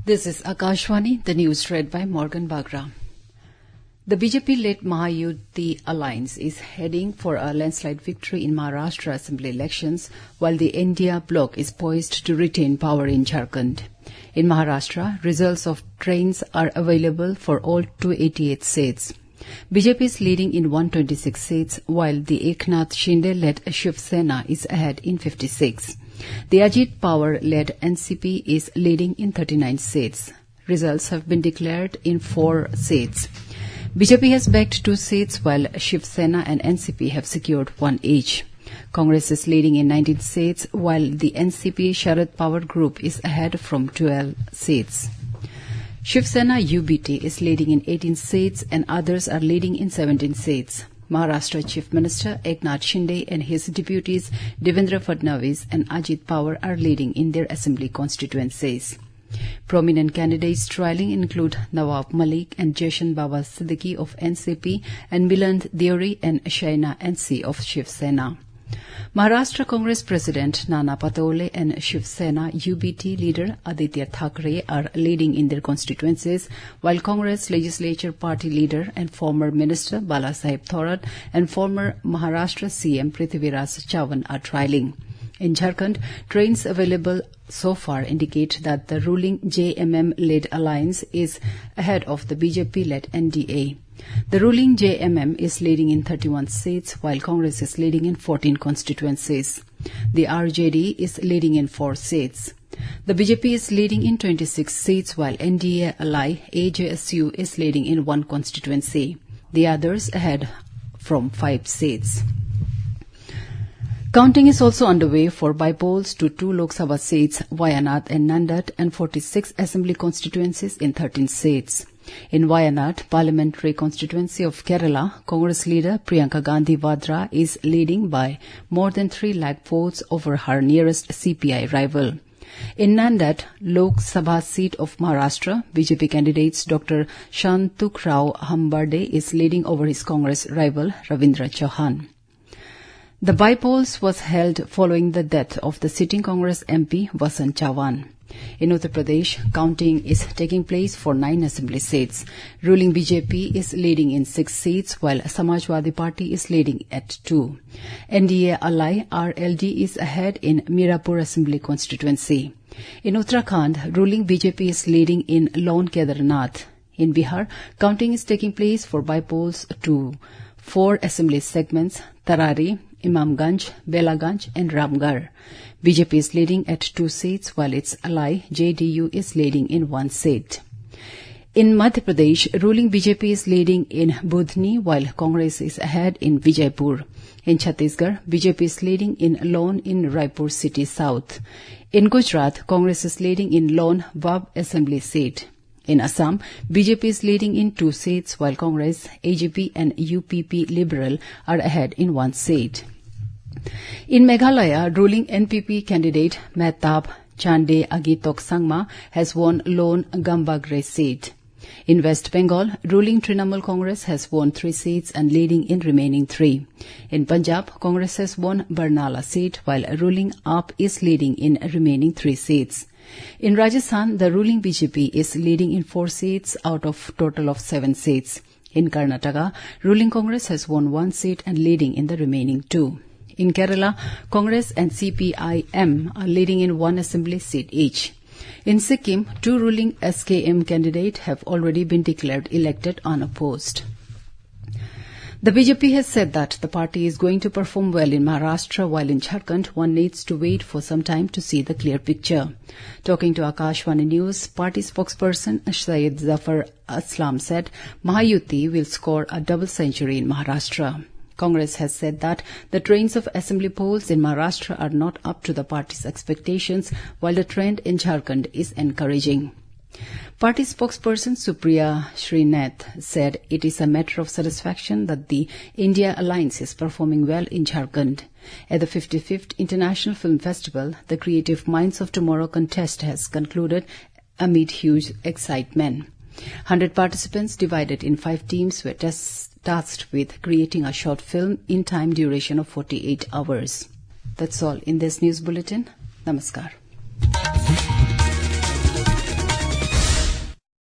This is Akashvani, the news read by Morgan Bagra. The BJP-led Mahayuti alliance is heading for a landslide victory in Maharashtra Assembly elections, while the India bloc is poised to retain power in Jharkhand. In Maharashtra, results of trains are available for all 288 seats. BJP is leading in 126 seats, while the Eknath Shinde-led Shiv Sena is ahead in 56. The Ajit Pawar-led NCP is leading in 39 seats. Results have been declared in 4 seats. BJP has bagged 2 seats, while Shiv Sena and NCP have secured 1 each. Congress is leading in 19 seats, while the NCP Sharad Pawar group is ahead from 12 seats. Shiv Sena UBT is leading in 18 seats and others are leading in 17 seats. Maharashtra Chief Minister Eknath Shinde and his deputies Devendra Fadnavis and Ajit Pawar are leading in their assembly constituencies. Prominent candidates trialling include Nawab Malik and Jashan Baba Siddiqui of NCP and Miland Deori and Shaina NC of Shiv Sena. Maharashtra Congress President Nana Patole and Shiv Sena UBT leader Aditya Thackeray are leading in their constituencies, while Congress Legislature Party leader and former Minister Balasaheb Thorat and former Maharashtra CM Prithviraj Chavan are trialling. In Jharkhand, trains available so far indicate that the ruling JMM-led alliance is ahead of the BJP-led NDA. The ruling JMM is leading in 31 seats, while Congress is leading in 14 constituencies. The RJD is leading in 4 seats. The BJP is leading in 26 seats, while NDA ally AJSU is leading in 1 constituency. The others ahead from 5 seats. Counting is also underway for by-polls to 2 Lok Sabha seats, Wayanad and Nanded, and 46 assembly constituencies in 13 seats. In Wayanad, parliamentary constituency of Kerala, Congress leader Priyanka Gandhi Vadra is leading by more than 3 lakh votes over her nearest CPI rival. In Nanded, Lok Sabha seat of Maharashtra, BJP candidate Dr. Shantuk Rao Hambarde is leading over his Congress rival Ravindra Chauhan. The by-polls was held following the death of the sitting Congress MP Vasant Chavan. In Uttar Pradesh, counting is taking place for 9 assembly seats. Ruling BJP is leading in 6 seats, while Samajwadi Party is leading at 2. NDA ally RLD is ahead in Mirapur Assembly constituency. In Uttarakhand, ruling BJP is leading in Lone Kedarnath. In Bihar, counting is taking place for by-polls to 4 assembly segments, Tarari, Imamganj, Belaganj and Ramgarh. BJP is leading at 2 seats, while its ally JDU is leading in 1 seat. In Madhya Pradesh, ruling BJP is leading in Budni, while Congress is ahead in Vijaypur. In Chhattisgarh, BJP is leading in Lone in Raipur City South. In Gujarat, Congress is leading in Lone Wab Assembly seat. In Assam, BJP is leading in 2 seats, while Congress, AGP and UPP Liberal are ahead in 1 seat. In Meghalaya, ruling NPP candidate Mehtab Chande Agitok Sangma has won Lone Gambagre seat. In West Bengal, ruling Trinamool Congress has won 3 seats and leading in remaining 3. In Punjab, Congress has won Barnala seat, while ruling AAP is leading in remaining 3 seats. In Rajasthan, the ruling BJP is leading in 4 seats out of total of 7 seats. In Karnataka, ruling Congress has won 1 seat and leading in the remaining 2. In Kerala, Congress and CPIM are leading in 1 assembly seat each. In Sikkim, 2 ruling SKM candidates have already been declared elected unopposed. The BJP has said that the party is going to perform well in Maharashtra, while in Jharkhand one needs to wait for some time to see the clear picture. Talking to Akashvani News, party spokesperson Syed Zafar Aslam said Mahayuti will score a double century in Maharashtra. Congress has said that the trends of assembly polls in Maharashtra are not up to the party's expectations, while the trend in Jharkhand is encouraging. Party spokesperson Supriya Srinath said it is a matter of satisfaction that the India Alliance is performing well in Jharkhand. At the 55th International Film Festival, the Creative Minds of Tomorrow contest has concluded amid huge excitement. 100 participants divided in 5 teams were tasked with creating a short film in time duration of 48 hours. That's all in this news bulletin. Namaskar.